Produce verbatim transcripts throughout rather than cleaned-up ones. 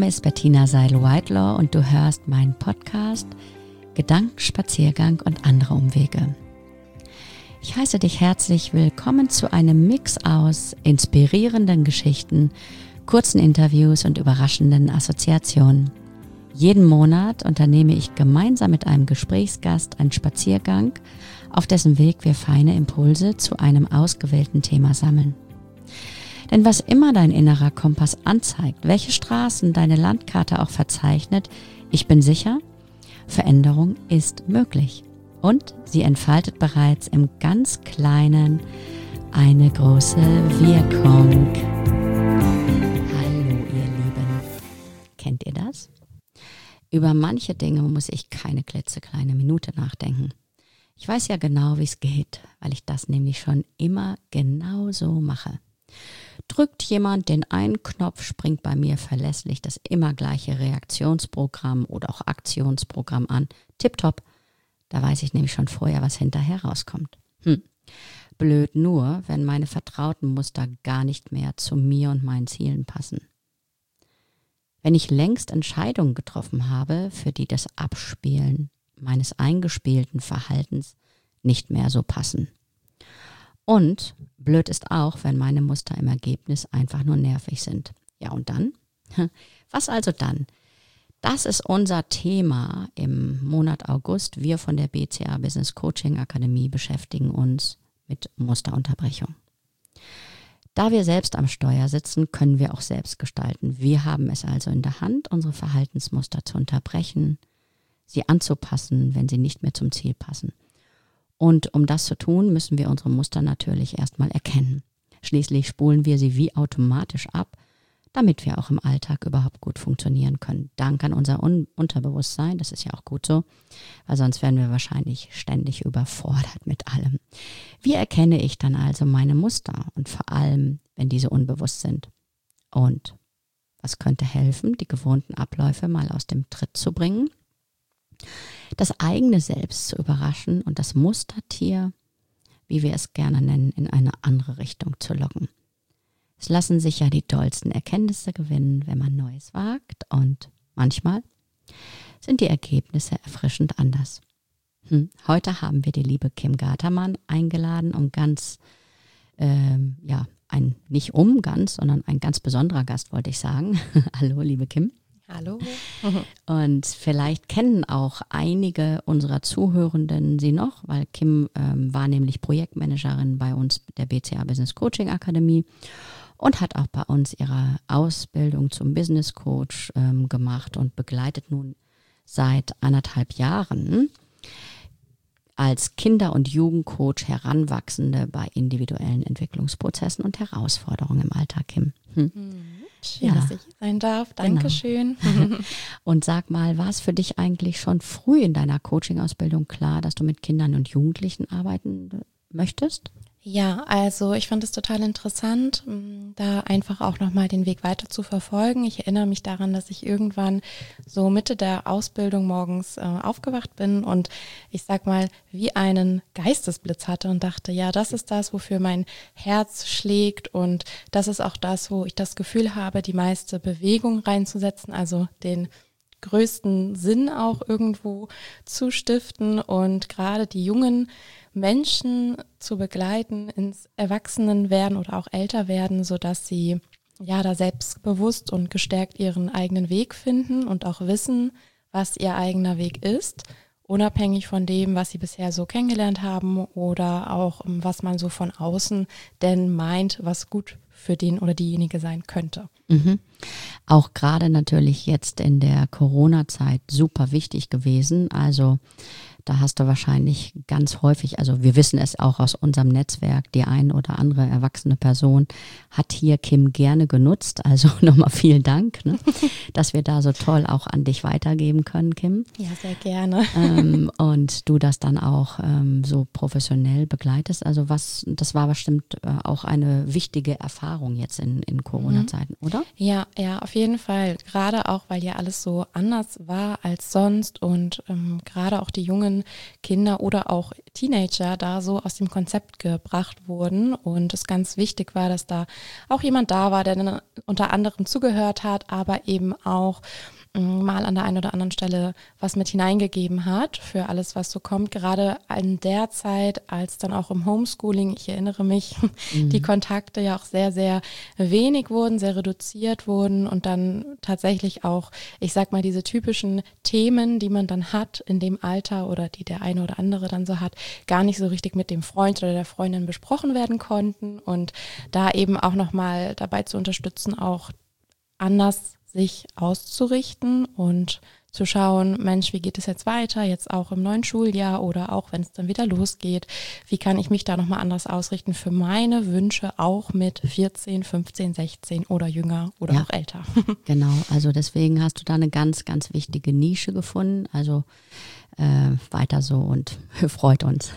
Name ist Bettina Seidel-Whitelaw und du hörst meinen Podcast Gedankenspaziergang und andere Umwege. Ich heiße dich herzlich willkommen zu einem Mix aus inspirierenden Geschichten, kurzen Interviews und überraschenden Assoziationen. Jeden Monat unternehme ich gemeinsam mit einem Gesprächsgast einen Spaziergang, auf dessen Weg wir feine Impulse zu einem ausgewählten Thema sammeln. Denn was immer dein innerer Kompass anzeigt, welche Straßen deine Landkarte auch verzeichnet, ich bin sicher, Veränderung ist möglich. Und sie entfaltet bereits im ganz Kleinen eine große Wirkung. Hallo ihr Lieben, kennt ihr das? Über manche Dinge muss ich keine klitzekleine Minute nachdenken. Ich weiß ja genau, wie es geht, weil ich das nämlich schon immer genau so mache. Drückt jemand den einen Knopf, springt bei mir verlässlich das immer gleiche Reaktionsprogramm oder auch Aktionsprogramm an. Tipptopp, da weiß ich nämlich schon vorher, was hinterher rauskommt. Hm. Blöd nur, wenn meine vertrauten Muster gar nicht mehr zu mir und meinen Zielen passen. Wenn ich längst Entscheidungen getroffen habe, für die das Abspielen meines eingespielten Verhaltens nicht mehr so passen. Und blöd ist auch, wenn meine Muster im Ergebnis einfach nur nervig sind. Ja, und dann? Was also dann? Das ist unser Thema im Monat August. Wir von der B C A Business Coaching Akademie beschäftigen uns mit Musterunterbrechung. Da wir selbst am Steuer sitzen, können wir auch selbst gestalten. Wir haben es also in der Hand, unsere Verhaltensmuster zu unterbrechen, sie anzupassen, wenn sie nicht mehr zum Ziel passen. Und um das zu tun, müssen wir unsere Muster natürlich erstmal erkennen. Schließlich spulen wir sie wie automatisch ab, damit wir auch im Alltag überhaupt gut funktionieren können. Dank an unser Un- Unterbewusstsein, das ist ja auch gut so, weil sonst wären wir wahrscheinlich ständig überfordert mit allem. Wie erkenne ich dann also meine Muster und vor allem, wenn diese unbewusst sind? Und was könnte helfen, die gewohnten Abläufe mal aus dem Tritt zu bringen? Das eigene Selbst zu überraschen und das Mustertier, wie wir es gerne nennen, in eine andere Richtung zu locken. Es lassen sich ja die tollsten Erkenntnisse gewinnen, wenn man Neues wagt, und manchmal sind die Ergebnisse erfrischend anders. Hm. Heute haben wir die liebe Kim Gatermann eingeladen, um ganz, ähm, ja, ein, nicht um ganz, sondern ein ganz besonderer Gast, wollte ich sagen. Hallo, liebe Kim. Hallo. Und vielleicht kennen auch einige unserer Zuhörenden sie noch, weil Kim ähm, war nämlich Projektmanagerin bei uns der B C A Business Coaching Akademie und hat auch bei uns ihre Ausbildung zum Business Coach ähm, gemacht und begleitet nun seit anderthalb Jahren als Kinder- und Jugendcoach Heranwachsende bei individuellen Entwicklungsprozessen und Herausforderungen im Alltag, Kim. Hm. Schön, Ja. dass ich hier sein darf. Dankeschön. Genau. Und sag mal, war es für dich eigentlich schon früh in deiner Coaching-Ausbildung klar, dass du mit Kindern und Jugendlichen arbeiten möchtest? Ja, also ich fand es total interessant, da einfach auch nochmal den Weg weiter zu verfolgen. Ich erinnere mich daran, dass ich irgendwann so Mitte der Ausbildung morgens äh, aufgewacht bin und ich sag mal, wie einen Geistesblitz hatte und dachte, ja, das ist das, wofür mein Herz schlägt und das ist auch das, wo ich das Gefühl habe, die meiste Bewegung reinzusetzen, also den größten Sinn auch irgendwo zu stiften und gerade die jungen Menschen zu begleiten ins Erwachsenenwerden oder auch Älterwerden, sodass sie ja da selbstbewusst und gestärkt ihren eigenen Weg finden und auch wissen, was ihr eigener Weg ist, unabhängig von dem, was sie bisher so kennengelernt haben oder auch was man so von außen denn meint, was gut für den oder diejenige sein könnte. Mhm. Auch gerade natürlich jetzt in der Corona-Zeit super wichtig gewesen, also da hast du wahrscheinlich ganz häufig, also wir wissen es auch aus unserem Netzwerk, die ein oder andere erwachsene Person hat hier Kim gerne genutzt. Also nochmal vielen Dank, ne, dass wir da so toll auch an dich weitergeben können, Kim. Ja, sehr gerne. Ähm, und du das dann auch ähm, so professionell begleitest. Also was, das war bestimmt äh, auch eine wichtige Erfahrung jetzt in, in Corona-Zeiten, mhm. oder? Ja, ja, auf jeden Fall. Gerade auch, weil ja alles so anders war als sonst und ähm, gerade auch die jungen Familien, Kinder oder auch Teenager da so aus dem Konzept gebracht wurden und es ganz wichtig war, dass da auch jemand da war, der dann unter anderem zugehört hat, aber eben auch mal an der einen oder anderen Stelle was mit hineingegeben hat für alles, was so kommt. Gerade in der Zeit, als dann auch im Homeschooling, ich erinnere mich, mhm. die Kontakte ja auch sehr, sehr wenig wurden, sehr reduziert wurden und dann tatsächlich auch, ich sag mal, diese typischen Themen, die man dann hat in dem Alter oder die der eine oder andere dann so hat, gar nicht so richtig mit dem Freund oder der Freundin besprochen werden konnten und da eben auch nochmal dabei zu unterstützen, auch anders sich auszurichten und zu schauen, Mensch, wie geht es jetzt weiter, jetzt auch im neuen Schuljahr oder auch wenn es dann wieder losgeht, wie kann ich mich da nochmal anders ausrichten für meine Wünsche, auch mit vierzehn, fünfzehn, sechzehn oder jünger oder ja, auch älter. Genau, also deswegen hast du da eine ganz, ganz wichtige Nische gefunden, also Äh, weiter so und freut uns.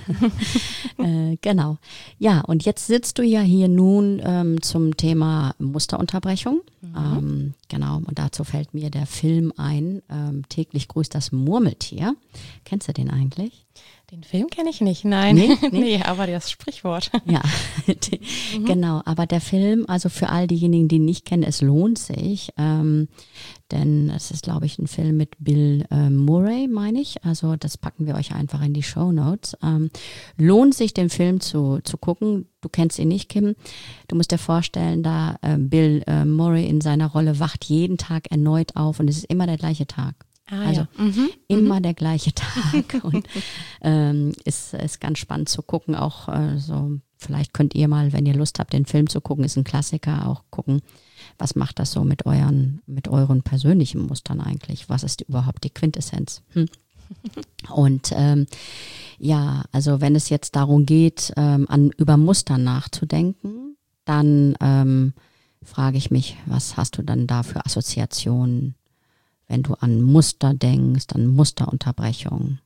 äh, genau. Ja, und jetzt sitzt du ja hier nun ähm, zum Thema Musterunterbrechung. Mhm. Ähm, genau, und dazu fällt mir der Film ein, ähm, Täglich grüßt das Murmeltier. Kennst du den eigentlich? Den Film kenne ich nicht, nein. Nee, nee? nee, aber das Sprichwort. Ja, die, mhm. genau. Aber der Film, also für all diejenigen, die ihn nicht kennen, es lohnt sich. Ähm, denn es ist, glaube ich, ein Film mit Bill äh, Murray, meine ich. Also das packen wir euch einfach in die Shownotes. Ähm, lohnt sich, den Film zu, zu gucken. Du kennst ihn nicht, Kim. Du musst dir vorstellen, da äh, Bill äh, Murray in seiner Rolle wacht jeden Tag erneut auf und es ist immer der gleiche Tag. Ah, also ja. mhm. immer mhm. der gleiche Tag und ähm, ist, ist ganz spannend zu gucken. Auch äh, so, vielleicht könnt ihr mal, wenn ihr Lust habt, den Film zu gucken, ist ein Klassiker, auch gucken, was macht das so mit euren, mit euren persönlichen Mustern eigentlich? Was ist überhaupt die Quintessenz? Hm. Und ähm, ja, also wenn es jetzt darum geht, ähm, an über Muster nachzudenken, dann ähm, frage ich mich, was hast du dann da für Assoziationen? Wenn du an Muster denkst, an Musterunterbrechung.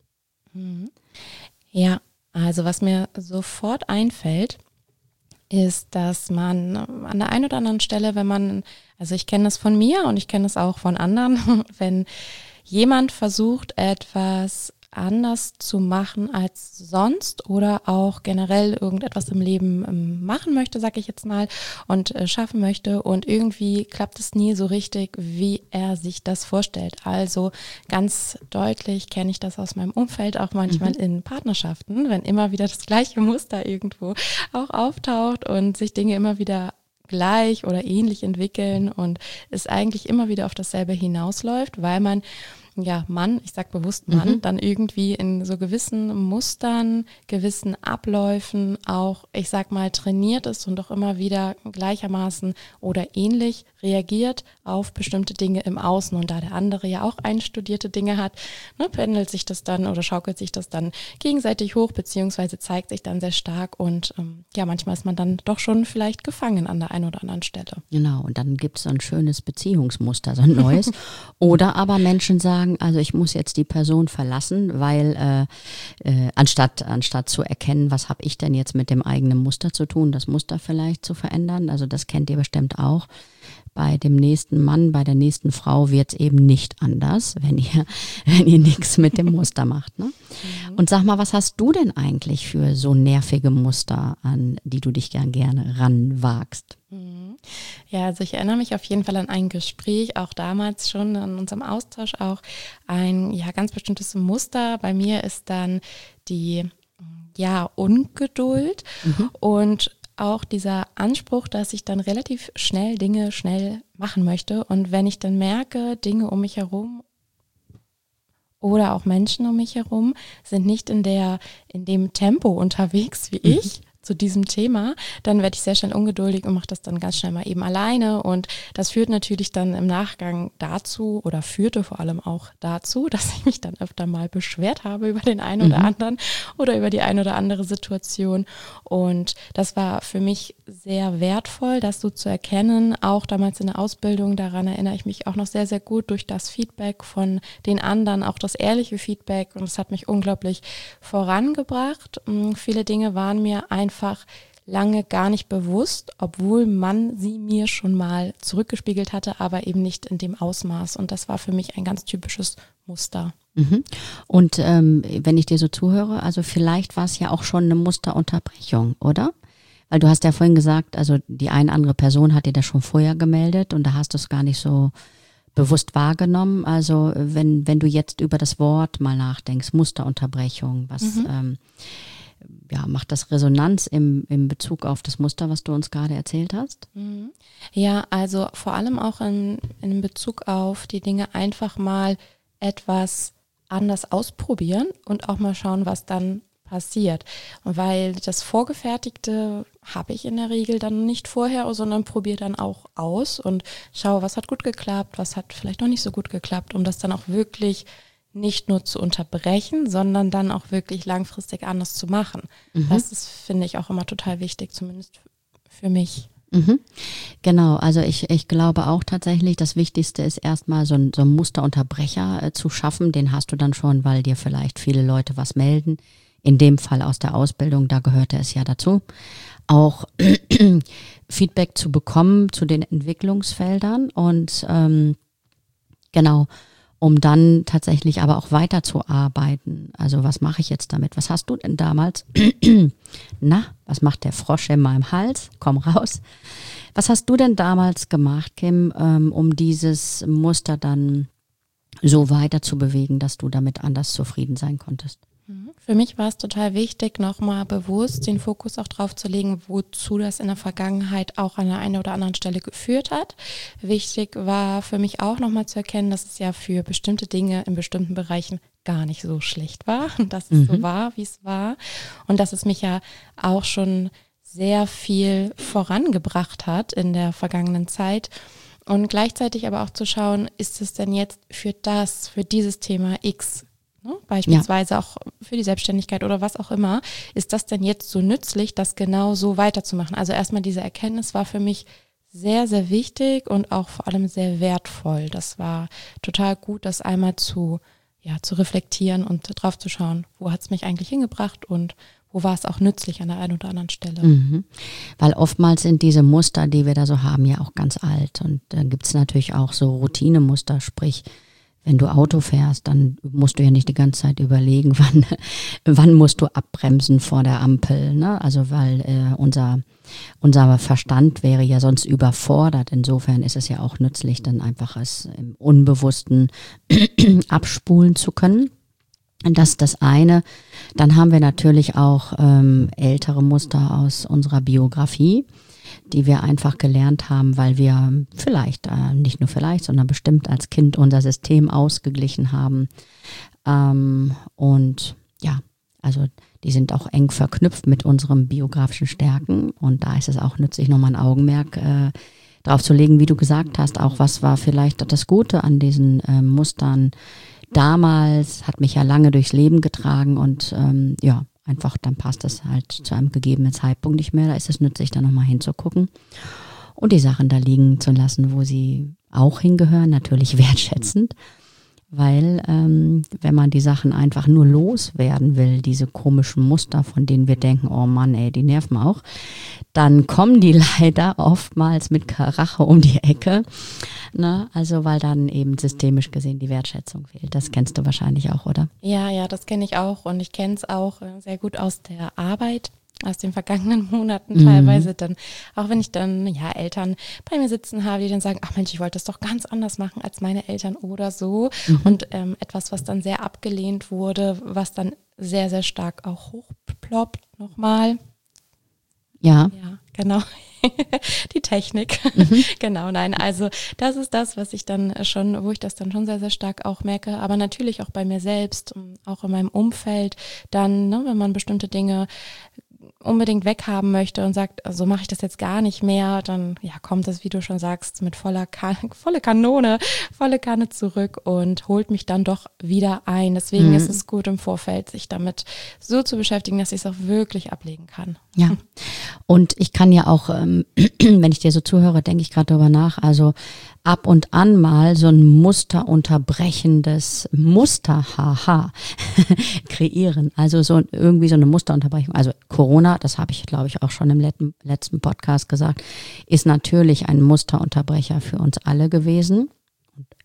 Ja, also was mir sofort einfällt, ist, dass man an der einen oder anderen Stelle, wenn man, also ich kenne das von mir und ich kenne das auch von anderen, wenn jemand versucht, etwas anders zu machen als sonst oder auch generell irgendetwas im Leben ähm, machen möchte, sag ich jetzt mal, und äh, schaffen möchte und irgendwie klappt es nie so richtig, wie er sich das vorstellt. Also ganz deutlich kenne ich das aus meinem Umfeld, auch manchmal mhm. in Partnerschaften, wenn immer wieder das gleiche Muster irgendwo auch auftaucht und sich Dinge immer wieder gleich oder ähnlich entwickeln und es eigentlich immer wieder auf dasselbe hinausläuft, weil man ja, Mann, ich sag bewusst Mann, mhm. dann irgendwie in so gewissen Mustern, gewissen Abläufen auch, ich sag mal, trainiert ist und auch immer wieder gleichermaßen oder ähnlich reagiert auf bestimmte Dinge im Außen. Und da der andere ja auch einstudierte Dinge hat, ne, pendelt sich das dann oder schaukelt sich das dann gegenseitig hoch, beziehungsweise zeigt sich dann sehr stark. Und ähm, ja, manchmal ist man dann doch schon vielleicht gefangen an der einen oder anderen Stelle. Genau, und dann gibt es so ein schönes Beziehungsmuster, so ein neues. Oder aber Menschen sagen, also ich muss jetzt die Person verlassen, weil äh, äh, anstatt, anstatt zu erkennen, was habe ich denn jetzt mit dem eigenen Muster zu tun, das Muster vielleicht zu verändern, also das kennt ihr bestimmt auch. Bei dem nächsten Mann, bei der nächsten Frau wird es eben nicht anders, wenn ihr, wenn ihr nichts mit dem Muster macht. Ne? Mhm. Und sag mal, was hast du denn eigentlich für so nervige Muster, an die du dich gern gerne ranwagst? Ja, also ich erinnere mich auf jeden Fall an ein Gespräch, auch damals schon in unserem Austausch auch ein ja ganz bestimmtes Muster. Bei mir ist dann die ja Ungeduld mhm. und auch dieser Anspruch, dass ich dann relativ schnell Dinge schnell machen möchte. Und wenn ich dann merke, Dinge um mich herum oder auch Menschen um mich herum sind nicht in der in dem Tempo unterwegs wie ich, zu diesem Thema, dann werde ich sehr schnell ungeduldig und mache das dann ganz schnell mal eben alleine und das führt natürlich dann im Nachgang dazu oder führte vor allem auch dazu, dass ich mich dann öfter mal beschwert habe über den einen oder mhm. anderen oder über die eine oder andere Situation und das war für mich sehr wertvoll, das so zu erkennen, auch damals in der Ausbildung, daran erinnere ich mich auch noch sehr, sehr gut durch das Feedback von den anderen, auch das ehrliche Feedback und es hat mich unglaublich vorangebracht. Viele Dinge waren mir einfach einfach lange gar nicht bewusst, obwohl man sie mir schon mal zurückgespiegelt hatte, aber eben nicht in dem Ausmaß. Und das war für mich ein ganz typisches Muster. Mhm. Und ähm, wenn ich dir so zuhöre, also vielleicht war es ja auch schon eine Musterunterbrechung, oder? Weil du hast ja vorhin gesagt, also die eine andere Person hat dir das schon vorher gemeldet und da hast du es gar nicht so bewusst wahrgenommen. Also wenn wenn du jetzt über das Wort mal nachdenkst, Musterunterbrechung, was mhm. ähm, ja, macht das Resonanz im, im Bezug auf das Muster, was du uns gerade erzählt hast? Ja, also vor allem auch in, in Bezug auf die Dinge einfach mal etwas anders ausprobieren und auch mal schauen, was dann passiert. Weil das Vorgefertigte habe ich in der Regel dann nicht vorher, sondern probiere dann auch aus und schaue, was hat gut geklappt, was hat vielleicht noch nicht so gut geklappt, um das dann auch wirklich nicht nur zu unterbrechen, sondern dann auch wirklich langfristig anders zu machen. Mhm. Das ist, finde ich, auch immer total wichtig, zumindest für mich. Mhm. Genau, also ich, ich glaube auch tatsächlich, das Wichtigste ist erstmal so ein, so ein Musterunterbrecher äh, zu schaffen. Den hast du dann schon, weil dir vielleicht viele Leute was melden. In dem Fall aus der Ausbildung, da gehörte es ja dazu. Auch Feedback zu bekommen zu den Entwicklungsfeldern und ähm, genau, um dann tatsächlich aber auch weiterzuarbeiten. Also was mache ich jetzt damit? Was hast du denn damals? Na, was macht der Frosch in meinem Hals? Komm raus. Was hast du denn damals gemacht, Kim, ähm, um dieses Muster dann so weiter zu bewegen, dass du damit anders zufrieden sein konntest? Für mich war es total wichtig, nochmal bewusst den Fokus auch drauf zu legen, wozu das in der Vergangenheit auch an der einen oder anderen Stelle geführt hat. Wichtig war für mich auch nochmal zu erkennen, dass es ja für bestimmte Dinge in bestimmten Bereichen gar nicht so schlecht war, dass es mhm. so war, wie es war und dass es mich ja auch schon sehr viel vorangebracht hat in der vergangenen Zeit. Und gleichzeitig aber auch zu schauen, ist es denn jetzt für das, für dieses Thema X, ne, beispielsweise ja. auch für die Selbstständigkeit oder was auch immer, ist das denn jetzt so nützlich, das genau so weiterzumachen? Also erstmal diese Erkenntnis war für mich sehr, sehr wichtig und auch vor allem sehr wertvoll. Das war total gut, das einmal zu, ja, zu reflektieren und drauf zu schauen, wo hat es mich eigentlich hingebracht und wo war es auch nützlich an der einen oder anderen Stelle. Mhm. Weil oftmals sind diese Muster, die wir da so haben, ja auch ganz alt. Und da gibt es natürlich auch so Routinemuster, sprich, wenn du Auto fährst, dann musst du ja nicht die ganze Zeit überlegen, wann, wann musst du abbremsen vor der Ampel. Ne? Also weil äh, unser, unser Verstand wäre ja sonst überfordert. Insofern ist es ja auch nützlich, dann einfach es im Unbewussten abspulen zu können. Das ist das eine. Dann haben wir natürlich auch ähm, ältere Muster aus unserer Biografie, die wir einfach gelernt haben, weil wir vielleicht, äh, nicht nur vielleicht, sondern bestimmt als Kind unser System ausgeglichen haben. Ähm, und ja, also die sind auch eng verknüpft mit unseren biografischen Stärken. Und da ist es auch nützlich, nochmal ein Augenmerk äh, drauf zu legen, wie du gesagt hast, auch was war vielleicht das Gute an diesen äh, Mustern. Damals hat mich ja lange durchs Leben getragen und ähm, ja, einfach dann passt das halt zu einem gegebenen Zeitpunkt nicht mehr. Da ist es nützlich, da nochmal hinzugucken und die Sachen da liegen zu lassen, wo sie auch hingehören, natürlich wertschätzend. Weil ähm, wenn man die Sachen einfach nur loswerden will, diese komischen Muster, von denen wir denken, oh Mann, ey, die nerven auch, dann kommen die leider oftmals mit Karache um die Ecke. Ne? Also weil dann eben systemisch gesehen die Wertschätzung fehlt. Das kennst du wahrscheinlich auch, oder? Ja, ja, das kenne ich auch und ich kenne es auch sehr gut aus der Arbeit. Aus den vergangenen Monaten teilweise, mhm. dann, auch wenn ich dann, ja, Eltern bei mir sitzen habe, die dann sagen, ach Mensch, ich wollte das doch ganz anders machen als meine Eltern oder so. Mhm. Und ähm, etwas, was dann sehr abgelehnt wurde, was dann sehr, sehr stark auch hochploppt nochmal. Ja. Ja, genau. Die Technik. Mhm. Genau, nein, also das ist das, was ich dann schon, wo ich das dann schon sehr, sehr stark auch merke, aber natürlich auch bei mir selbst, auch in meinem Umfeld, dann, ne, wenn man bestimmte Dinge unbedingt weghaben möchte und sagt, so also mache ich das jetzt gar nicht mehr, dann ja kommt das, wie du schon sagst, mit voller kan- volle Kanone, volle Kanne zurück und holt mich dann doch wieder ein. Deswegen mhm. ist es gut im Vorfeld, sich damit so zu beschäftigen, dass ich es auch wirklich ablegen kann. Ja, und ich kann ja auch, ähm, wenn ich dir so zuhöre, denke ich gerade darüber nach, also ab und an mal so ein musterunterbrechendes Muster, haha, kreieren. Also so irgendwie so eine Musterunterbrechung. Also Corona, das habe ich, glaube ich, auch schon im letzten, letzten Podcast gesagt, ist natürlich ein Musterunterbrecher für uns alle gewesen. Und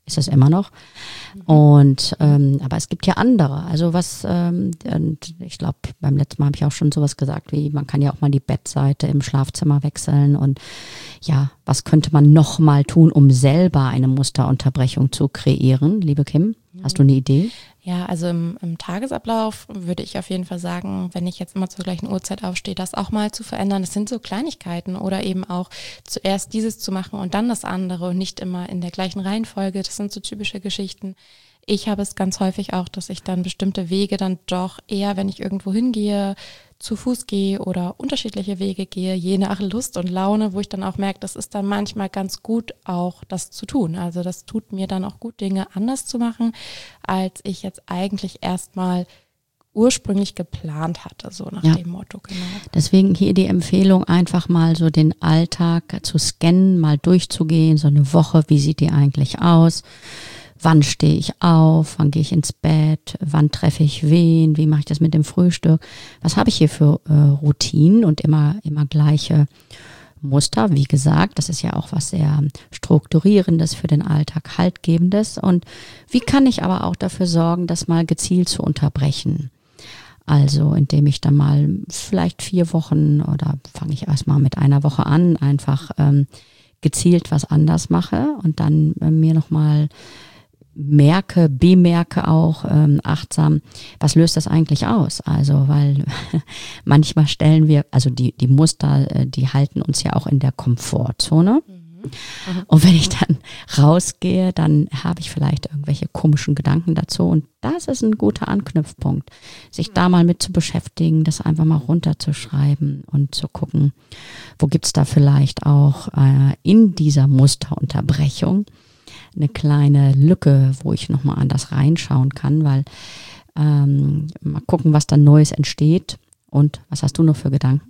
ist es immer noch. Mhm. Und ähm, aber es gibt ja andere. Also was, ähm, und ich glaube, beim letzten Mal habe ich auch schon sowas gesagt, wie man kann ja auch mal die Bettseite im Schlafzimmer wechseln und ja, was könnte man noch mal tun, um selber eine Musterunterbrechung zu kreieren, liebe Kim? Hast du eine Idee? Ja, also im, im Tagesablauf würde ich auf jeden Fall sagen, wenn ich jetzt immer zur gleichen Uhrzeit aufstehe, das auch mal zu verändern. Das sind so Kleinigkeiten oder eben auch zuerst dieses zu machen und dann das andere und nicht immer in der gleichen Reihenfolge. Das sind so typische Geschichten. Ich habe es ganz häufig auch, dass ich dann bestimmte Wege dann doch eher, wenn ich irgendwo hingehe, zu Fuß gehe oder unterschiedliche Wege gehe, je nach Lust und Laune, wo ich dann auch merke, das ist dann manchmal ganz gut auch das zu tun. Also das tut mir dann auch gut, Dinge anders zu machen, als ich jetzt eigentlich erstmal ursprünglich geplant hatte, so nach ja. dem Motto. Genau. Deswegen hier die Empfehlung, einfach mal so den Alltag zu scannen, mal durchzugehen, so eine Woche, wie sieht die eigentlich aus? Wann stehe ich auf? Wann gehe ich ins Bett? Wann treffe ich wen? Wie mache ich das mit dem Frühstück? Was habe ich hier für äh, Routinen und immer, immer gleiche Muster? Wie gesagt, das ist ja auch was sehr Strukturierendes für den Alltag, Haltgebendes. Und wie kann ich aber auch dafür sorgen, das mal gezielt zu unterbrechen? Also indem ich dann mal vielleicht vier Wochen oder fange ich erstmal mit einer Woche an, einfach ähm, gezielt was anders mache und dann äh, mir nochmal merke, bemerke auch ähm, achtsam, was löst das eigentlich aus? Also, weil manchmal stellen wir, also die, die Muster, äh, die halten uns ja auch in der Komfortzone. Mhm. Und wenn ich dann rausgehe, dann habe ich vielleicht irgendwelche komischen Gedanken dazu. Und das ist ein guter Anknüpfpunkt, sich da mal mit zu beschäftigen, das einfach mal runterzuschreiben und zu gucken, wo gibt's da vielleicht auch äh, in dieser Musterunterbrechung eine kleine Lücke, wo ich nochmal anders reinschauen kann, weil ähm, mal gucken, was da Neues entsteht. Und was hast du noch für Gedanken?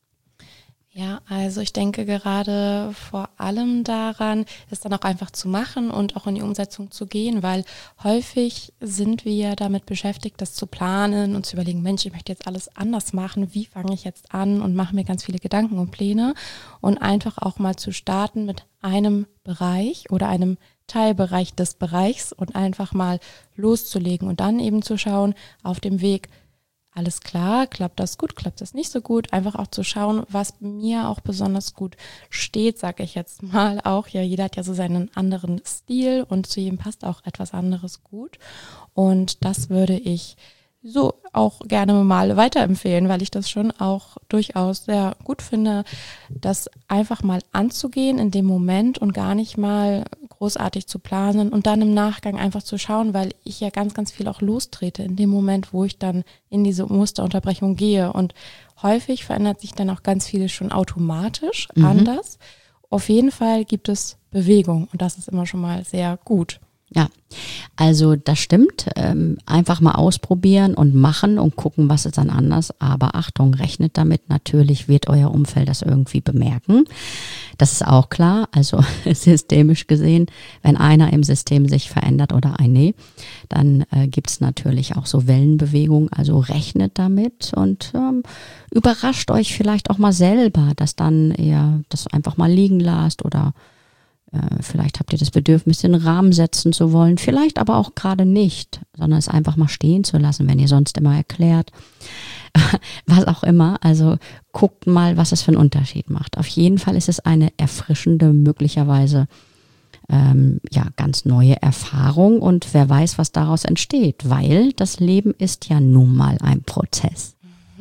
Ja, also ich denke gerade vor allem daran, es dann auch einfach zu machen und auch in die Umsetzung zu gehen, weil häufig sind wir damit beschäftigt, das zu planen und zu überlegen, Mensch, ich möchte jetzt alles anders machen, wie fange ich jetzt an und mache mir ganz viele Gedanken und Pläne und einfach auch mal zu starten mit einem Bereich oder einem Teilbereich des Bereichs und einfach mal loszulegen und dann eben zu schauen auf dem Weg, alles klar, klappt das gut, klappt das nicht so gut, einfach auch zu schauen, was mir auch besonders gut steht, sage ich jetzt mal auch, ja, jeder hat ja so seinen anderen Stil und zu jedem passt auch etwas anderes gut und das würde ich so auch gerne mal weiterempfehlen, weil ich das schon auch durchaus sehr gut finde, das einfach mal anzugehen in dem Moment und gar nicht mal großartig zu planen und dann im Nachgang einfach zu schauen, weil ich ja ganz, ganz viel auch lostrete in dem Moment, wo ich dann in diese Musterunterbrechung gehe und häufig verändert sich dann auch ganz vieles schon automatisch mhm. anders. Auf jeden Fall gibt es Bewegung und das ist immer schon mal sehr gut. Ja, also das stimmt. Ähm, einfach mal ausprobieren und machen und gucken, was ist dann anders. Aber Achtung, rechnet damit, natürlich wird euer Umfeld das irgendwie bemerken. Das ist auch klar. Also systemisch gesehen, wenn einer im System sich verändert oder eine, dann äh, gibt es natürlich auch so Wellenbewegungen. Also rechnet damit und ähm, überrascht euch vielleicht auch mal selber, dass dann ihr das einfach mal liegen lasst oder vielleicht habt ihr das Bedürfnis, den Rahmen setzen zu wollen, vielleicht aber auch gerade nicht, sondern es einfach mal stehen zu lassen, wenn ihr sonst immer erklärt, was auch immer. Also guckt mal, was es für einen Unterschied macht. Auf jeden Fall ist es eine erfrischende, möglicherweise ähm, ja ganz neue Erfahrung und wer weiß, was daraus entsteht, weil das Leben ist ja nun mal ein Prozess.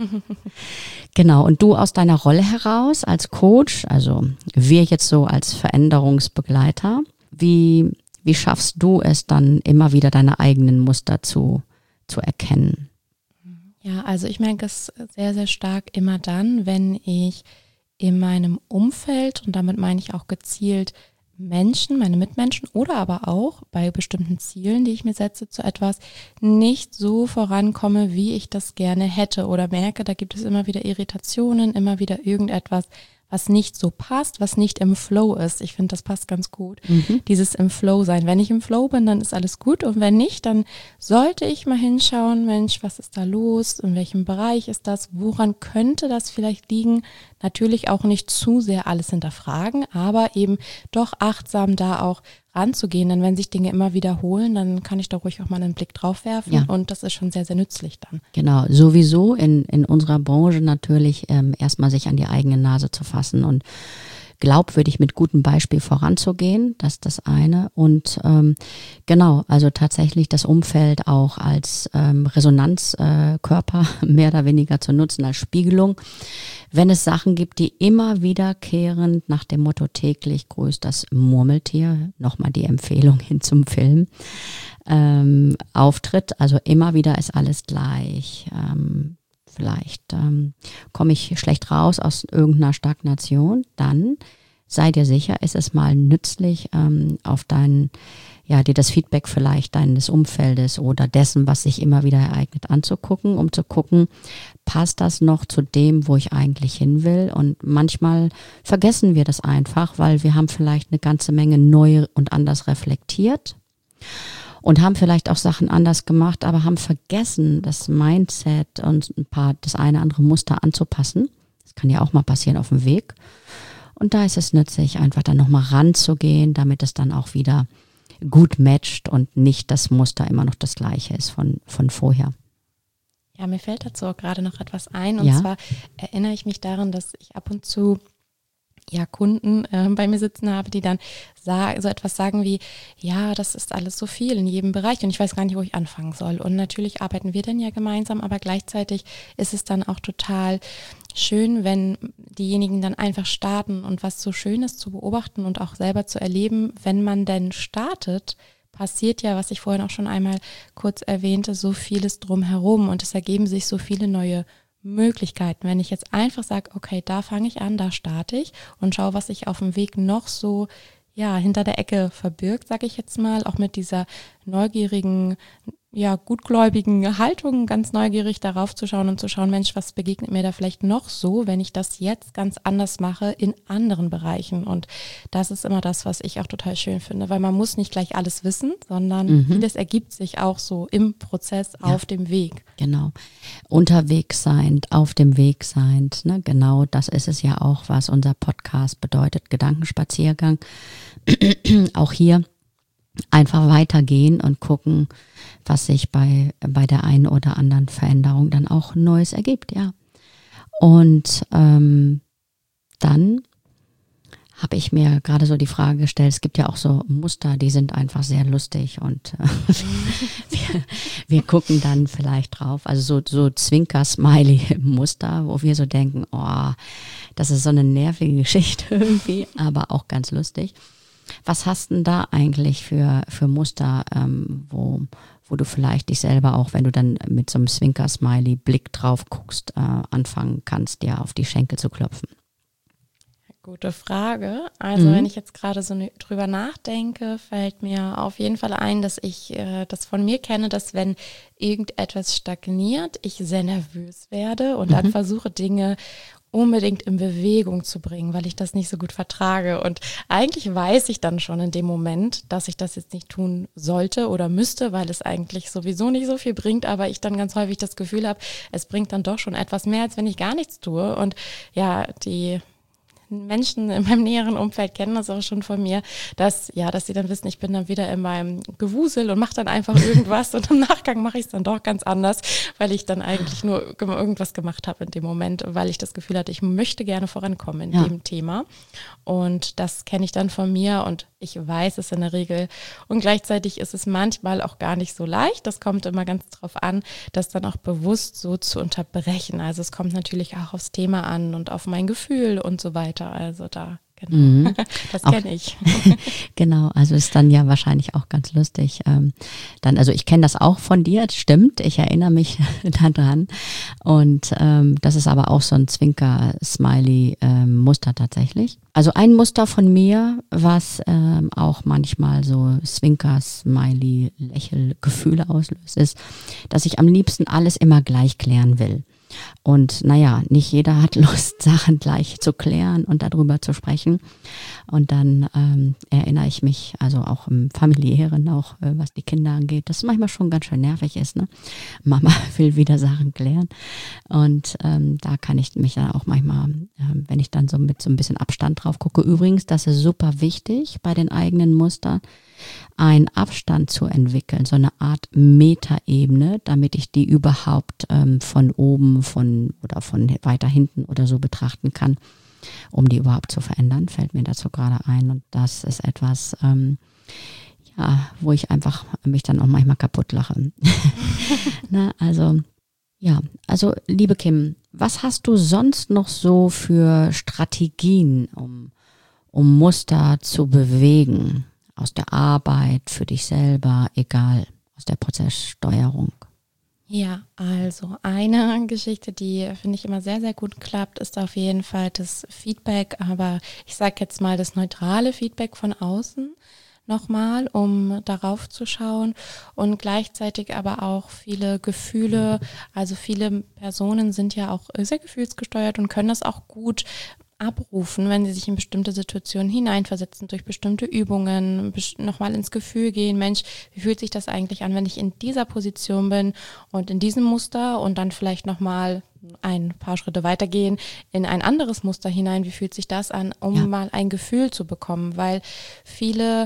Genau, und du aus deiner Rolle heraus als Coach, also wir jetzt so als Veränderungsbegleiter, wie, wie schaffst du es dann immer wieder deine eigenen Muster zu, zu erkennen? Ja, also ich merke es sehr, sehr stark immer dann, wenn ich in meinem Umfeld, und damit meine ich auch gezielt Menschen, meine Mitmenschen oder aber auch bei bestimmten Zielen, die ich mir setze zu etwas, nicht so vorankomme, wie ich das gerne hätte oder merke, da gibt es immer wieder Irritationen, immer wieder irgendetwas, was nicht so passt, was nicht im Flow ist. Ich finde, das passt ganz gut. Mhm. Dieses im Flow sein. Wenn ich im Flow bin, dann ist alles gut und wenn nicht, dann sollte ich mal hinschauen, Mensch, was ist da los? In welchem Bereich ist das? Woran könnte das vielleicht liegen? Natürlich auch nicht zu sehr alles hinterfragen, aber eben doch achtsam da auch ranzugehen. Denn wenn sich Dinge immer wiederholen, dann kann ich da ruhig auch mal einen Blick drauf werfen ja. und das ist schon sehr, sehr nützlich dann. Genau, sowieso in, in unserer Branche natürlich ähm, erstmal sich an die eigene Nase zu fassen und glaubwürdig mit gutem Beispiel voranzugehen, das ist das eine. Und ähm, genau, also tatsächlich das Umfeld auch als ähm, Resonanzkörper äh, mehr oder weniger zu nutzen, als Spiegelung. Wenn es Sachen gibt, die immer wiederkehrend nach dem Motto täglich grüßt das Murmeltier, nochmal die Empfehlung hin zum Film, ähm, auftritt, also immer wieder ist alles gleich. Ähm, Vielleicht ähm, komme ich schlecht raus aus irgendeiner Stagnation, dann sei dir sicher, ist es mal nützlich, ähm, auf deinen, ja, dir das Feedback vielleicht deines Umfeldes oder dessen, was sich immer wieder ereignet, anzugucken, um zu gucken, passt das noch zu dem, wo ich eigentlich hin will? Und manchmal vergessen wir das einfach, weil wir haben vielleicht eine ganze Menge neu und anders reflektiert. Und haben vielleicht auch Sachen anders gemacht, aber haben vergessen, das Mindset und ein paar, das eine andere Muster anzupassen. Das kann ja auch mal passieren auf dem Weg. Und da ist es nützlich, einfach dann nochmal ranzugehen, damit es dann auch wieder gut matcht und nicht das Muster immer noch das gleiche ist von, von vorher. Ja, mir fällt dazu auch gerade noch etwas ein. Und ja? zwar erinnere ich mich daran, dass ich ab und zu ja Kunden äh, bei mir sitzen habe, die dann sag, so etwas sagen wie, ja, das ist alles so viel in jedem Bereich und ich weiß gar nicht, wo ich anfangen soll. Und natürlich arbeiten wir dann ja gemeinsam, aber gleichzeitig ist es dann auch total schön, wenn diejenigen dann einfach starten und was so schön ist zu beobachten und auch selber zu erleben, wenn man denn startet, passiert ja, was ich vorhin auch schon einmal kurz erwähnte, so vieles drumherum und es ergeben sich so viele neue Möglichkeiten. Wenn ich jetzt einfach sage, okay, da fange ich an, da starte ich und schaue, was sich auf dem Weg noch so ja hinter der Ecke verbirgt, sage ich jetzt mal, auch mit dieser neugierigen, ja gutgläubigen Haltung, ganz neugierig darauf zu schauen und zu schauen, Mensch, was begegnet mir da vielleicht noch so, wenn ich das jetzt ganz anders mache in anderen Bereichen. Und das ist immer das, was ich auch total schön finde, weil man muss nicht gleich alles wissen, sondern mhm. vieles ergibt sich auch so im Prozess ja. auf dem Weg. Genau. Unterwegs sein, auf dem Weg sein, ne? Genau das ist es ja auch, was unser Podcast bedeutet, Gedankenspaziergang. Auch hier einfach weitergehen und gucken, was sich bei, bei der einen oder anderen Veränderung dann auch Neues ergibt, ja. Und ähm, dann habe ich mir gerade so die Frage gestellt, es gibt ja auch so Muster, die sind einfach sehr lustig und äh, wir, wir gucken dann vielleicht drauf, also so, so Zwinker-Smiley-Muster, wo wir so denken, oh, das ist so eine nervige Geschichte irgendwie, aber auch ganz lustig. Was hast denn da eigentlich für, für Muster, ähm, wo, wo du vielleicht dich selber auch, wenn du dann mit so einem Zwinker-Smiley-Blick drauf guckst, äh, anfangen kannst, dir auf die Schenkel zu klopfen? Gute Frage. Also mhm. wenn ich jetzt gerade so drüber nachdenke, fällt mir auf jeden Fall ein, dass ich äh, das von mir kenne, dass wenn irgendetwas stagniert, ich sehr nervös werde und mhm. dann versuche, Dinge unbedingt in Bewegung zu bringen, weil ich das nicht so gut vertrage. Und eigentlich weiß ich dann schon in dem Moment, dass ich das jetzt nicht tun sollte oder müsste, weil es eigentlich sowieso nicht so viel bringt, aber ich dann ganz häufig das Gefühl habe, es bringt dann doch schon etwas mehr, als wenn ich gar nichts tue. Und ja, die Menschen in meinem näheren Umfeld kennen das auch schon von mir, dass ja, dass sie dann wissen, ich bin dann wieder in meinem Gewusel und mache dann einfach irgendwas und im Nachgang mache ich es dann doch ganz anders, weil ich dann eigentlich nur irgendwas gemacht habe in dem Moment, weil ich das Gefühl hatte, ich möchte gerne vorankommen in ja. dem Thema und das kenne ich dann von mir und ich weiß es in der Regel und gleichzeitig ist es manchmal auch gar nicht so leicht, das kommt immer ganz drauf an, das dann auch bewusst so zu unterbrechen, also es kommt natürlich auch aufs Thema an und auf mein Gefühl und so weiter. Also da, genau, mhm. das kenne ich. Genau, also ist dann ja wahrscheinlich auch ganz lustig. Ähm, dann, also ich kenne das auch von dir, das stimmt, ich erinnere mich daran. Und ähm, das ist aber auch so ein Zwinker-Smiley-Muster ähm, tatsächlich. Also ein Muster von mir, was ähm, auch manchmal so Zwinker-Smiley-Lächel-Gefühle auslöst, ist, dass ich am liebsten alles immer gleich klären will. Und naja, nicht jeder hat Lust, Sachen gleich zu klären und darüber zu sprechen. Und dann ähm, erinnere ich mich, also auch im Familiären, auch äh, was die Kinder angeht, dass es manchmal schon ganz schön nervig ist. Ne? Mama will wieder Sachen klären. Und ähm, da kann ich mich dann auch manchmal, äh, wenn ich dann so mit so ein bisschen Abstand drauf gucke, übrigens, das ist super wichtig bei den eigenen Mustern, einen Abstand zu entwickeln, so eine Art Metaebene, damit ich die überhaupt ähm, von oben von oder von weiter hinten oder so betrachten kann, um die überhaupt zu verändern, fällt mir dazu gerade ein. Und das ist etwas, ähm, ja, wo ich einfach mich dann auch manchmal kaputt lache. Na, also, ja, also liebe Kim, was hast du sonst noch so für Strategien, um, um Muster zu bewegen? Aus der Arbeit, für dich selber, egal, aus der Prozesssteuerung? Ja, also eine Geschichte, die finde ich immer sehr, sehr gut klappt, ist auf jeden Fall das Feedback, aber ich sage jetzt mal das neutrale Feedback von außen nochmal, um darauf zu schauen und gleichzeitig aber auch viele Gefühle, also viele Personen sind ja auch sehr gefühlsgesteuert und können das auch gut abrufen, wenn sie sich in bestimmte Situationen hineinversetzen, durch bestimmte Übungen, nochmal ins Gefühl gehen, Mensch, wie fühlt sich das eigentlich an, wenn ich in dieser Position bin und in diesem Muster und dann vielleicht nochmal ein paar Schritte weitergehen in ein anderes Muster hinein, wie fühlt sich das an, um ja. mal ein Gefühl zu bekommen, weil viele,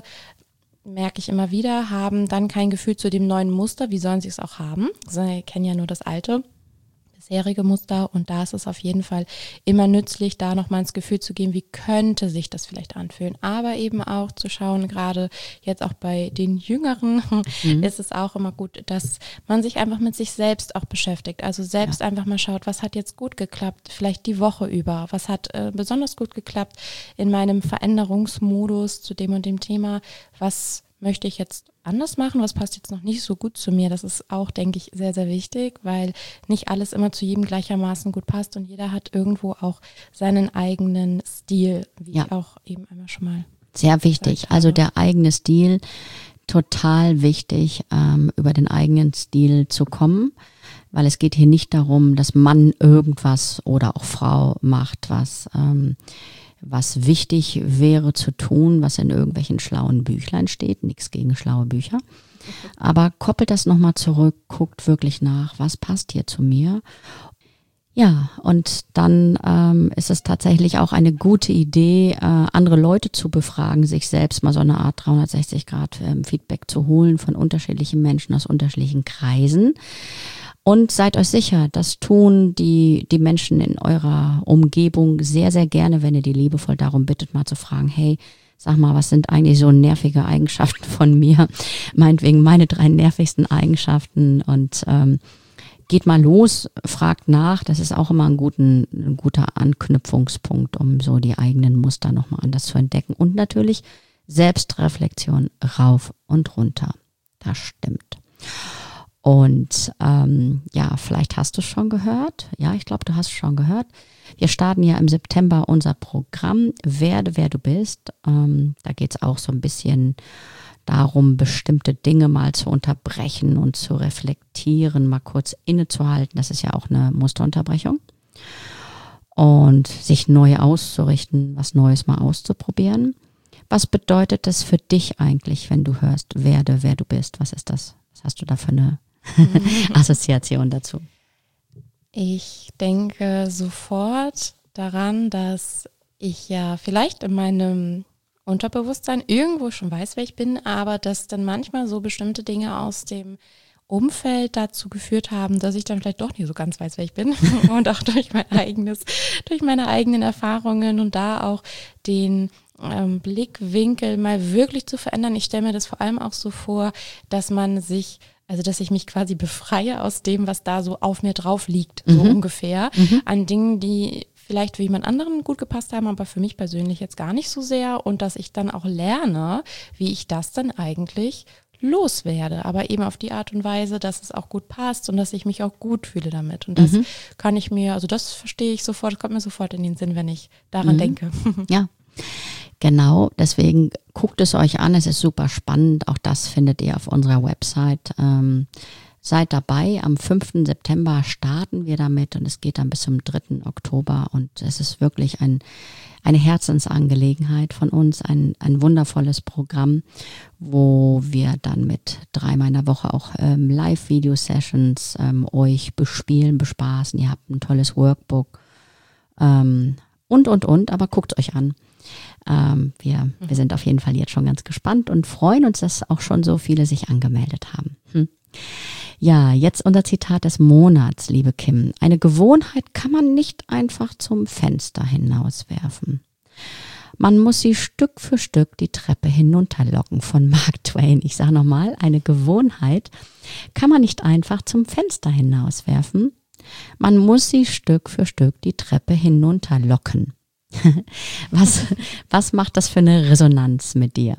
merke ich immer wieder, haben dann kein Gefühl zu dem neuen Muster, wie sollen sie es auch haben, sie kennen ja nur das alte, bisherige Muster und da ist es auf jeden Fall immer nützlich, da nochmal ins Gefühl zu gehen, wie könnte sich das vielleicht anfühlen, aber eben auch zu schauen, gerade jetzt auch bei den Jüngeren mhm. ist es auch immer gut, dass man sich einfach mit sich selbst auch beschäftigt, also selbst ja. einfach mal schaut, was hat jetzt gut geklappt, vielleicht die Woche über, was hat äh, besonders gut geklappt in meinem Veränderungsmodus zu dem und dem Thema, was möchte ich jetzt anders machen, was passt jetzt noch nicht so gut zu mir. Das ist auch, denke ich, sehr, sehr wichtig, weil nicht alles immer zu jedem gleichermaßen gut passt und jeder hat irgendwo auch seinen eigenen Stil, wie ja. ich auch eben einmal schon mal. Sehr wichtig, also der eigene Stil, total wichtig, ähm, über den eigenen Stil zu kommen, weil es geht hier nicht darum, dass Mann irgendwas oder auch Frau macht, was ähm, was wichtig wäre zu tun, was in irgendwelchen schlauen Büchlein steht, nichts gegen schlaue Bücher, aber koppelt das nochmal zurück, guckt wirklich nach, was passt hier zu mir. Ja, und dann ähm, ist es tatsächlich auch eine gute Idee, äh, andere Leute zu befragen, sich selbst mal so eine Art dreihundertsechzig Grad ähm, Feedback zu holen von unterschiedlichen Menschen aus unterschiedlichen Kreisen. Und seid euch sicher, das tun die, die Menschen in eurer Umgebung sehr, sehr gerne, wenn ihr die liebevoll darum bittet, mal zu fragen, hey, sag mal, was sind eigentlich so nervige Eigenschaften von mir? Meinetwegen meine drei nervigsten Eigenschaften und ähm, geht mal los, fragt nach. Das ist auch immer ein, guten, ein guter Anknüpfungspunkt, um so die eigenen Muster nochmal anders zu entdecken. Und natürlich Selbstreflexion rauf und runter. Das stimmt. Und ähm, ja, vielleicht hast du es schon gehört. Ja, ich glaube, du hast es schon gehört. Wir starten ja im September unser Programm Werde, wer du bist. Ähm, da geht es auch so ein bisschen darum, bestimmte Dinge mal zu unterbrechen und zu reflektieren, mal kurz innezuhalten. Das ist ja auch eine Musterunterbrechung. Und sich neu auszurichten, was Neues mal auszuprobieren. Was bedeutet das für dich eigentlich, wenn du hörst, werde, wer du bist? Was ist das? Was hast du da für eine Assoziation dazu? Ich denke sofort daran, dass ich ja vielleicht in meinem Unterbewusstsein irgendwo schon weiß, wer ich bin, aber dass dann manchmal so bestimmte Dinge aus dem Umfeld dazu geführt haben, dass ich dann vielleicht doch nicht so ganz weiß, wer ich bin und auch durch mein eigenes, durch meine eigenen Erfahrungen und da auch den ähm, Blickwinkel mal wirklich zu verändern. Ich stelle mir das vor allem auch so vor, dass man sich, also dass ich mich quasi befreie aus dem, was da so auf mir drauf liegt, mhm. so ungefähr, mhm. an Dingen, die vielleicht für jemand anderen gut gepasst haben, aber für mich persönlich jetzt gar nicht so sehr und dass ich dann auch lerne, wie ich das dann eigentlich loswerde, aber eben auf die Art und Weise, dass es auch gut passt und dass ich mich auch gut fühle damit und das mhm. kann ich mir, also das verstehe ich sofort, kommt mir sofort in den Sinn, wenn ich daran mhm. denke. Ja, genau, deswegen guckt es euch an, es ist super spannend, auch das findet ihr auf unserer Website, ähm, seid dabei. Am fünften September starten wir damit und es geht dann bis zum dritten Oktober und es ist wirklich ein, eine Herzensangelegenheit von uns, ein, ein wundervolles Programm, wo wir dann mit dreimal in der Woche auch ähm, Live-Video-Sessions ähm, euch bespielen, bespaßen. Ihr habt ein tolles Workbook ähm, und, und, und, aber guckt euch an. Ähm, wir, wir sind auf jeden Fall jetzt schon ganz gespannt und freuen uns, dass auch schon so viele sich angemeldet haben. Hm. Ja, jetzt unser Zitat des Monats, liebe Kim. Eine Gewohnheit kann man nicht einfach zum Fenster hinauswerfen. Man muss sie Stück für Stück die Treppe hinunterlocken, von Mark Twain. Ich sage nochmal, eine Gewohnheit kann man nicht einfach zum Fenster hinauswerfen. Man muss sie Stück für Stück die Treppe hinunterlocken. Was, was macht das für eine Resonanz mit dir?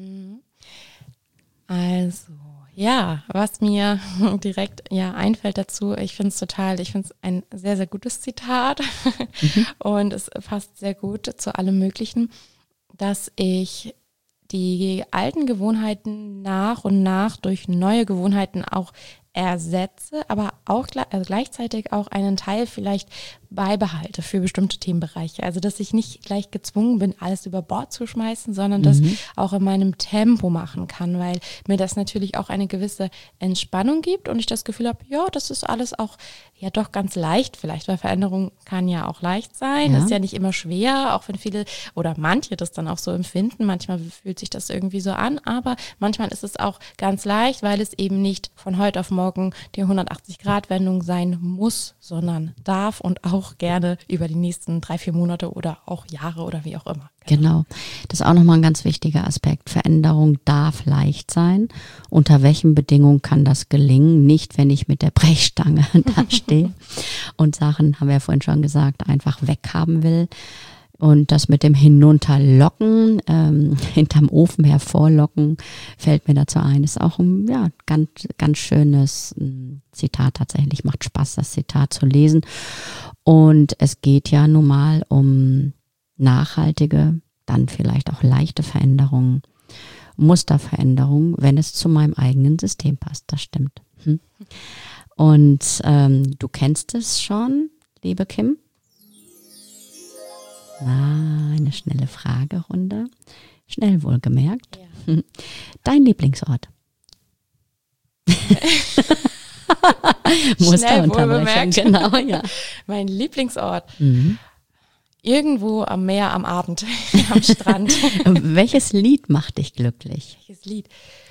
Also, ja, was mir direkt ja einfällt dazu, ich finde es total, ich finde es ein sehr, sehr gutes Zitat mhm. und es passt sehr gut zu allem Möglichen, dass ich die alten Gewohnheiten nach und nach durch neue Gewohnheiten auch ersetze, aber auch also gleichzeitig auch einen Teil vielleicht beibehalte für bestimmte Themenbereiche. Also dass ich nicht gleich gezwungen bin, alles über Bord zu schmeißen, sondern mhm. das auch in meinem Tempo machen kann, weil mir das natürlich auch eine gewisse Entspannung gibt und ich das Gefühl habe, ja, das ist alles auch ja doch ganz leicht vielleicht, weil Veränderung kann ja auch leicht sein, ja. Ist ja nicht immer schwer, auch wenn viele oder manche das dann auch so empfinden, manchmal fühlt sich das irgendwie so an, aber manchmal ist es auch ganz leicht, weil es eben nicht von heute auf morgen die hundertachtzig-Grad-Wendung sein muss, sondern darf und auch gerne über die nächsten drei, vier Monate oder auch Jahre oder wie auch immer. Genau, das ist auch nochmal ein ganz wichtiger Aspekt. Veränderung darf leicht sein. Unter welchen Bedingungen kann das gelingen? Nicht, wenn ich mit der Brechstange da stehe und Sachen, haben wir ja vorhin schon gesagt, einfach weghaben will. Und das mit dem Hinunterlocken, ähm, hinterm Ofen hervorlocken, fällt mir dazu ein. Ist auch ein ja, ganz, ganz schönes ähm, Zitat tatsächlich. Macht Spaß, das Zitat zu lesen. Und es geht ja nun mal um nachhaltige, dann vielleicht auch leichte Veränderungen, Musterveränderungen, wenn es zu meinem eigenen System passt. Das stimmt. Hm. Und ähm, du kennst es schon, liebe Kim? Ah, eine schnelle Fragerunde. Schnell wohlgemerkt. Ja. Dein Lieblingsort? Musterunterbrechung, genau, ja. Mein Lieblingsort? Mhm. Irgendwo am Meer, am Abend, am Strand. Welches Lied macht dich glücklich? Welches Lied?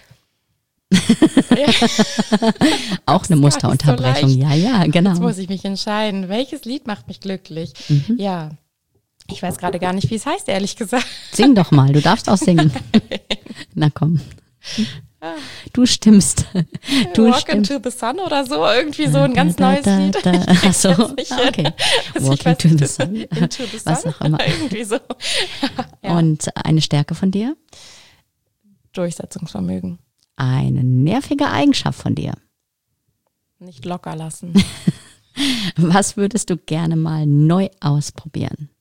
Auch eine Musterunterbrechung, so ja, ja, genau. Jetzt muss ich mich entscheiden. Welches Lied macht mich glücklich? Mhm. Ja. Ich weiß gerade gar nicht, wie es heißt, ehrlich gesagt. Sing doch mal, du darfst auch singen. Na komm. Du stimmst. Du Walk stimmst. into the Sun oder so, irgendwie so ein ganz da, da, neues da, Lied. Da. Ach so, okay. Walk into the Sun. Into the Sun. Was auch immer. Irgendwie so. Ja. Und eine Stärke von dir? Durchsetzungsvermögen. Eine nervige Eigenschaft von dir? Nicht locker lassen. Was würdest du gerne mal neu ausprobieren?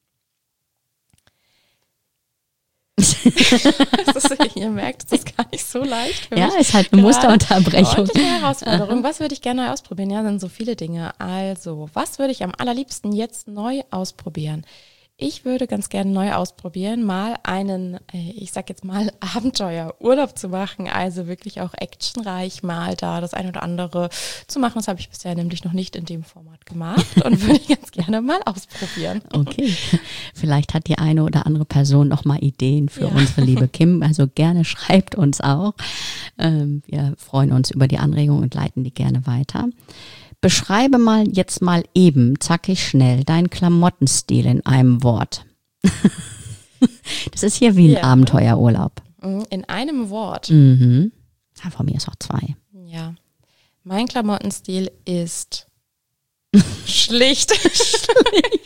ist, ihr merkt, es ist gar nicht so leicht für ja, mich. Ja, ist halt eine Musterunterbrechung. Ordentliche Herausforderung. Was würde ich gerne neu ausprobieren? Ja, sind so viele Dinge. Also, was würde ich am allerliebsten jetzt neu ausprobieren? Ich würde ganz gerne neu ausprobieren, mal einen, ich sag jetzt mal, Abenteuerurlaub zu machen, also wirklich auch actionreich mal da das eine oder andere zu machen. Das habe ich bisher nämlich noch nicht in dem Format gemacht und würde ich ganz gerne mal ausprobieren. Okay, vielleicht hat die eine oder andere Person noch mal Ideen für ja. unsere liebe Kim, also gerne schreibt uns auch. Wir freuen uns über die Anregungen und leiten die gerne weiter. Beschreibe mal jetzt mal eben, zackig schnell, deinen Klamottenstil in einem Wort. Das ist hier wie ein ja. Abenteuerurlaub. In einem Wort? Mhm. Ja, von mir ist auch zwei. Ja. Mein Klamottenstil ist schlicht. Schlicht.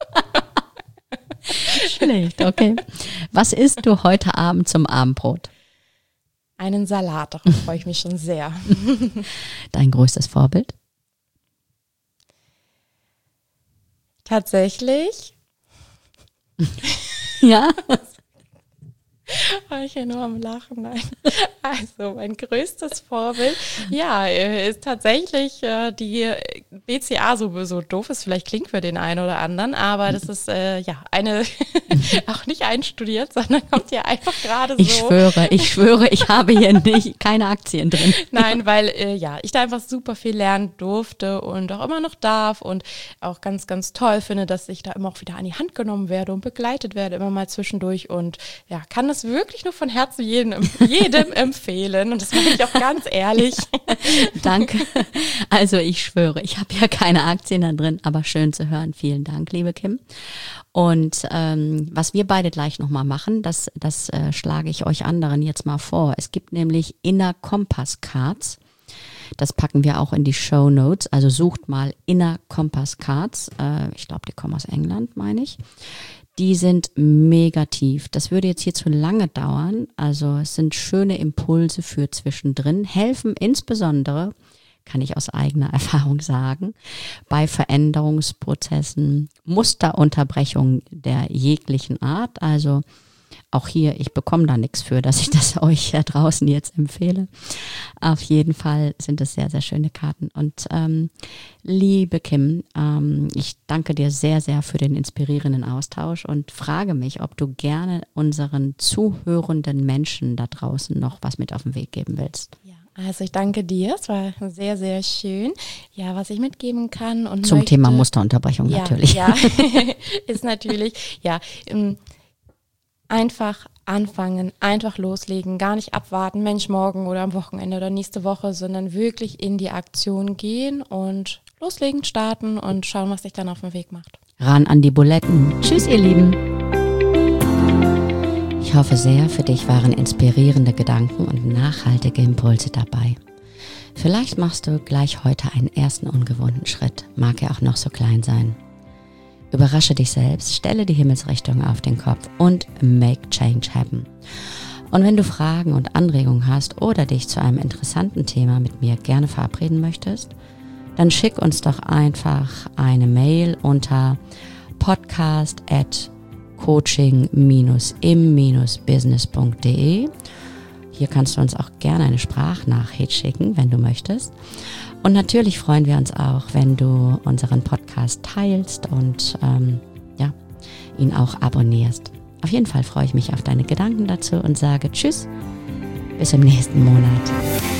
Schlicht, okay. Was isst du heute Abend zum Abendbrot? Einen Salat, darauf freue ich mich schon sehr. Dein größtes Vorbild? Tatsächlich. Ja. Ich bin nur am Lachen. Nein. Also mein größtes Vorbild, ja, ist tatsächlich äh, die B C A, so, so doof es vielleicht klingt für den einen oder anderen, aber das ist äh, ja eine, auch nicht einstudiert, sondern kommt ja einfach gerade so. Ich schwöre, ich schwöre, ich habe hier nicht keine Aktien drin. Nein, weil äh, ja, ich da einfach super viel lernen durfte und auch immer noch darf und auch ganz, ganz toll finde, dass ich da immer auch wieder an die Hand genommen werde und begleitet werde, immer mal zwischendurch und ja, kann das wirklich nur von Herzen jedem, jedem empfehlen und das mache ich auch ganz ehrlich. Danke. Also ich schwöre, ich habe ja keine Aktien da drin, aber schön zu hören. Vielen Dank, liebe Kim. Und ähm, was wir beide gleich nochmal machen, das, das äh, schlage ich euch anderen jetzt mal vor. Es gibt nämlich Inner Compass Cards. Das packen wir auch in die Show Notes. Also sucht mal Inner Compass Cards. Äh, ich glaube, die kommen aus England, meine ich. Die sind mega tief. Das würde jetzt hier zu lange dauern. Also es sind schöne Impulse für zwischendrin, helfen insbesondere, kann ich aus eigener Erfahrung sagen, bei Veränderungsprozessen, Musterunterbrechungen der jeglichen Art. Also auch hier, ich bekomme da nichts für, dass ich das euch da draußen jetzt empfehle. Auf jeden Fall sind es sehr, sehr schöne Karten. Und ähm, liebe Kim, ähm, ich danke dir sehr, sehr für den inspirierenden Austausch und frage mich, ob du gerne unseren zuhörenden Menschen da draußen noch was mit auf den Weg geben willst. Ja. Also ich danke dir, es war sehr, sehr schön. Ja, was ich mitgeben kann. Und Zum möchte, Thema Musterunterbrechung ja, natürlich. Ja, ist natürlich, ja, einfach anfangen, einfach loslegen, gar nicht abwarten, Mensch, morgen oder am Wochenende oder nächste Woche, sondern wirklich in die Aktion gehen und loslegen, starten und schauen, was sich dann auf den Weg macht. Ran an die Buletten. Tschüss, ihr Lieben. Ich hoffe sehr, für dich waren inspirierende Gedanken und nachhaltige Impulse dabei. Vielleicht machst du gleich heute einen ersten ungewohnten Schritt, mag er auch noch so klein sein. Überrasche dich selbst, stelle die Himmelsrichtung auf den Kopf und make change happen. Und wenn du Fragen und Anregungen hast oder dich zu einem interessanten Thema mit mir gerne verabreden möchtest, dann schick uns doch einfach eine Mail unter podcast at coaching dash im dash business punkt de. Hier kannst du uns auch gerne eine Sprachnachricht schicken, wenn du möchtest. Und natürlich freuen wir uns auch, wenn du unseren Podcast teilst und ähm, ja, ihn auch abonnierst. Auf jeden Fall freue ich mich auf deine Gedanken dazu und sage Tschüss, bis im nächsten Monat.